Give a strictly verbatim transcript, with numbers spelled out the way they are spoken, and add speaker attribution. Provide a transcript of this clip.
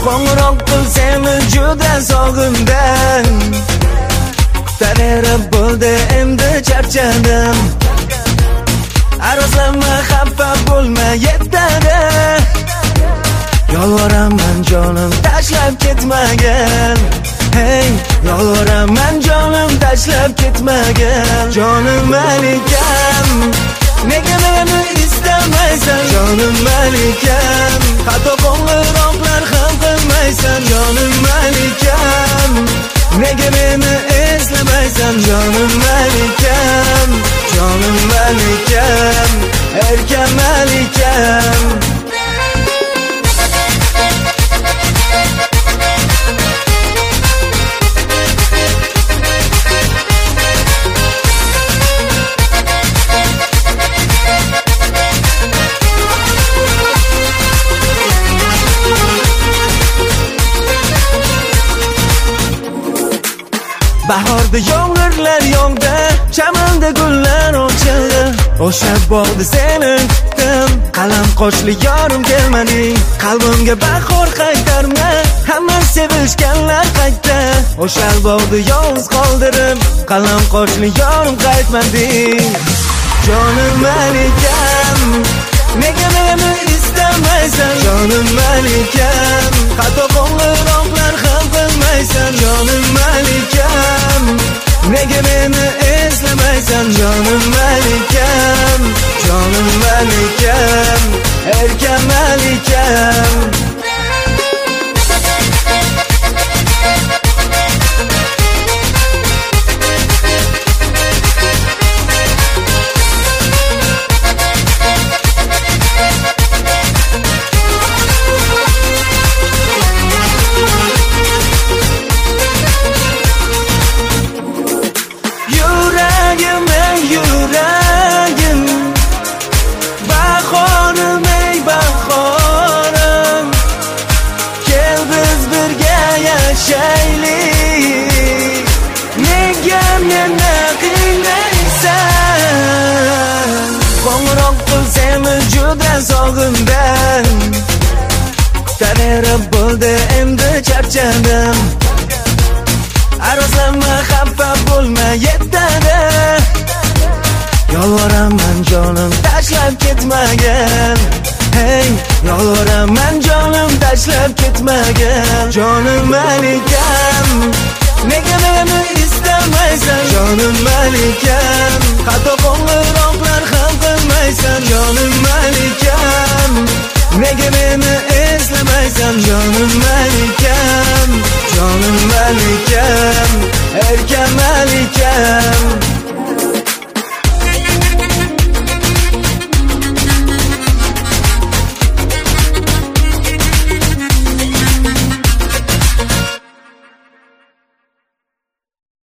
Speaker 1: Qo'ng'iroq qil seni juda sog'indim. Tarerib bo'ldi endi charchadim. Arozlama xafa bo'lma yetadi. Yolvoraman jonim tashlab ketmagin. Hey, yolvoraman jonim tashlab ketmagin. Jonim malikam, nega meni istamaysan? Jonim malikam, hatto qo'ng'iroqlar ham qilmaysan. Jonim malikam, nega meni eslamaysan? Jonim malikam, jonim malikam, erkam malikam. Bahorda yomg'irlar yog'di, chamanda gullar ochildi. O'sha bog'da seni kutdim, qalam qoshli yorim kelmading. Qalbimga bahor qaytarma, hamma sevishganlar qaytdi. O'sha bog'da yolg'iz qoldirib, qalam qoshli yorim qaytmading. Jonim malikam, nega meni istamaysan? Jonim malikam, hatto qo'ng'iroqlar ham qilmaysan. Jonim malikam, nega meni eslamaysan? Jonim malikam, jonim malikam, erkam malikam. Qo'ng'iroq qil seni juda sog'indim. Tarerib bo'ldi endi charchadim. Arozlama xafa bo'lma yetadi. Yolvoraman jonim tashlab ketmagin. Hey, yolvoraman jonim tashlab ketmagin. Jonim malikam, nega meni istamaysan? Jonim malikam, hatto qo'ng'iroqlar ham qilmaysan. Jonim malikam, nega meni eslamaysan? Jonim malikam.